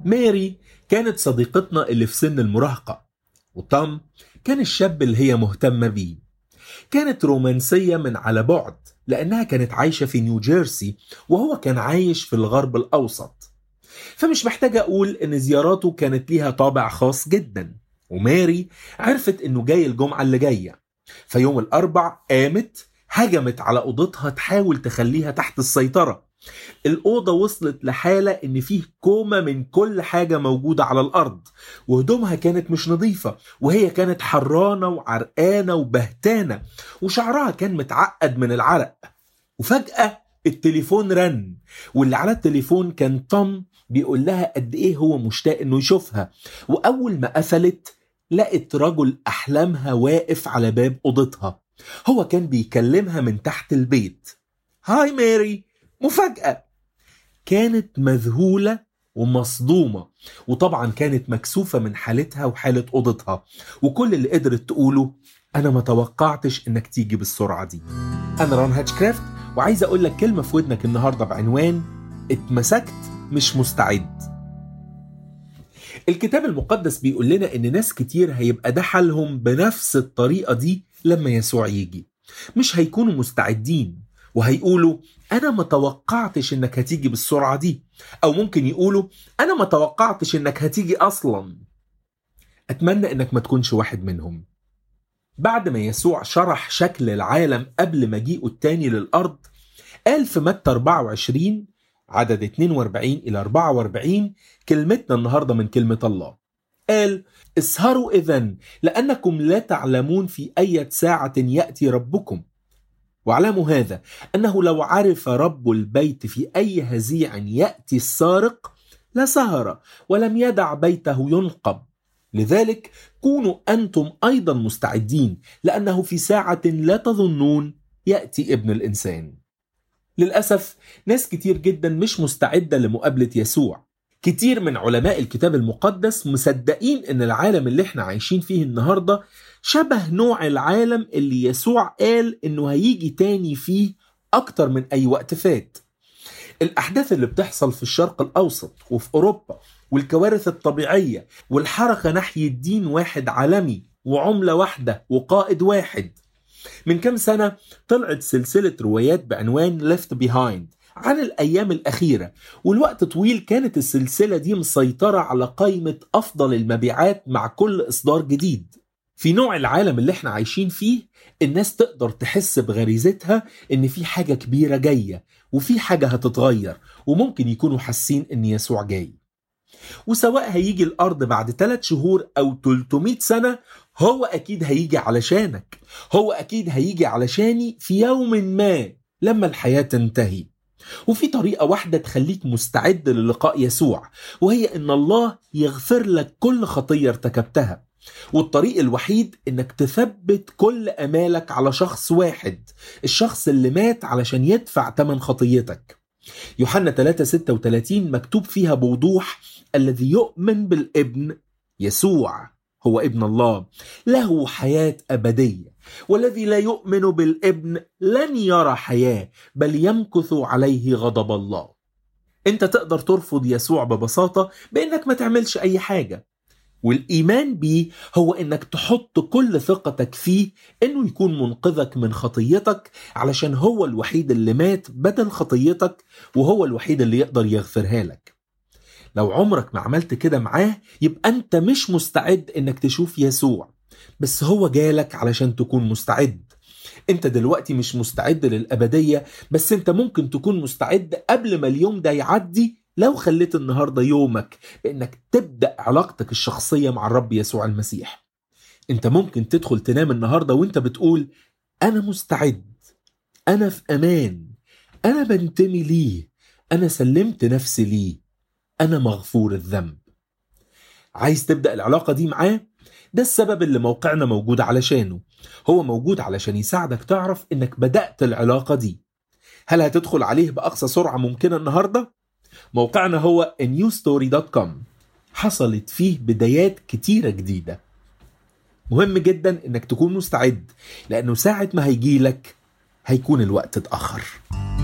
ماري كانت صديقتنا اللي في سن المراهقة، وتوم كان الشاب اللي هي مهتمة بيه. كانت رومانسية من على بعد لأنها كانت عايشة في نيوجيرسي وهو كان عايش في الغرب الأوسط، فمش محتاجة أقول إن زياراته كانت ليها طابع خاص جدا. وماري عرفت إنه جاي الجمعة اللي جاية، فيوم الأربع قامت هجمت على أوضتها تحاول تخليها تحت السيطرة. الأوضة وصلت لحالة إن فيه كومة من كل حاجة موجودة على الأرض، وهدومها كانت مش نظيفة، وهي كانت حرانة وعرقانة وبهتانة، وشعرها كان متعقد من العرق. وفجأة التليفون رن، واللي على التليفون كان توم بيقول لها قد إيه هو مشتاق إنه يشوفها. وأول ما قفلت لقت رجل أحلامها واقف على باب أوضتها. هو كان بيكلمها من تحت البيت. هاي ماري. مفاجأة. كانت مذهولة ومصدومة، وطبعا كانت مكسوفة من حالتها وحالة أوضتها، وكل اللي قدرت تقوله أنا ما توقعتش إنك تيجي بالسرعة دي. أنا ران هاتشكرافت، وعايز أقول لك كلمة في ودنك النهاردة بعنوان اتمسكت مش مستعد. الكتاب المقدس بيقول لنا إن ناس كتير هيبقى ده حالهم بنفس الطريقة دي لما يسوع يجي. مش هيكونوا مستعدين، وهيقولوا أنا ما توقعتش إنك هتيجي بالسرعة دي، أو ممكن يقولوا أنا ما توقعتش إنك هتيجي أصلا. أتمنى إنك ما تكونش واحد منهم. بعد ما يسوع شرح شكل العالم قبل مجيئه التاني للأرض، قال في متى 24 عدد 42 إلى 44 كلمتنا النهاردة من كلمة الله. قال اسهروا إذن لأنكم لا تعلمون في أي ساعة يأتي ربكم، واعلموا هذا أنه لو عرف رب البيت في أي هزيع يأتي السارق لسهر ولم يدع بيته ينقب. لذلك كونوا أنتم أيضا مستعدين، لأنه في ساعة لا تظنون يأتي ابن الإنسان. للأسف ناس كتير جدا مش مستعدة لمقابلة يسوع. كتير من علماء الكتاب المقدس مصدقين ان العالم اللي احنا عايشين فيه النهاردة شبه نوع العالم اللي يسوع قال انه هيجي تاني فيه اكتر من اي وقت فات. الاحداث اللي بتحصل في الشرق الاوسط وفي اوروبا، والكوارث الطبيعية، والحركة ناحية دين واحد عالمي وعملة واحدة وقائد واحد. من كام سنة طلعت سلسلة روايات بعنوان Left Behind عن الأيام الأخيرة، والوقت طويل كانت السلسلة دي مسيطرة على قائمة أفضل المبيعات مع كل إصدار جديد. في نوع العالم اللي احنا عايشين فيه الناس تقدر تحس بغريزتها إن في حاجة كبيرة جاية، وفي حاجة هتتغير، وممكن يكونوا حاسين إن يسوع جاي. وسواء هيجي الأرض بعد 3 شهور أو 300 سنة، هو أكيد هيجي علشانك، هو أكيد هيجي علشاني في يوم ما لما الحياة تنتهي. وفي طريقة واحدة تخليك مستعد للقاء يسوع، وهي إن الله يغفر لك كل خطية ارتكبتها. والطريق الوحيد إنك تثبت كل أمالك على شخص واحد، الشخص اللي مات علشان يدفع ثمن خطيتك. يوحنا 3:36 مكتوب فيها بوضوح الذي يؤمن بالابن يسوع هو ابن الله له حياة أبدية، والذي لا يؤمن بالابن لن يرى حياة بل يمكث عليه غضب الله. انت تقدر ترفض يسوع ببساطة بانك ما تعملش اي حاجة، والإيمان بيه هو انك تحط كل ثقتك فيه انه يكون منقذك من خطيتك، علشان هو الوحيد اللي مات بدل خطيتك، وهو الوحيد اللي يقدر يغفرها لك. لو عمرك ما عملت كده معاه يبقى انت مش مستعد انك تشوف يسوع، بس هو جالك علشان تكون مستعد. انت دلوقتي مش مستعد للأبدية، بس انت ممكن تكون مستعد قبل ما اليوم ده يعدي لو خليت النهاردة يومك بانك تبدأ علاقتك الشخصية مع الرب يسوع المسيح. انت ممكن تدخل تنام النهاردة وانت بتقول انا مستعد، انا في امان، انا بنتمي ليه، انا سلمت نفسي ليه، أنا مغفور الذنب. عايز تبدأ العلاقة دي معاه؟ ده السبب اللي موقعنا موجود علشانه. هو موجود علشان يساعدك تعرف إنك بدأت العلاقة دي. هل هتدخل عليه بأقصى سرعة ممكنة النهاردة؟ موقعنا هو newstory.com، حصلت فيه بدايات كتيرة جديدة. مهم جدا إنك تكون مستعد، لأنه ساعة ما هيجيلك هيكون الوقت اتأخر.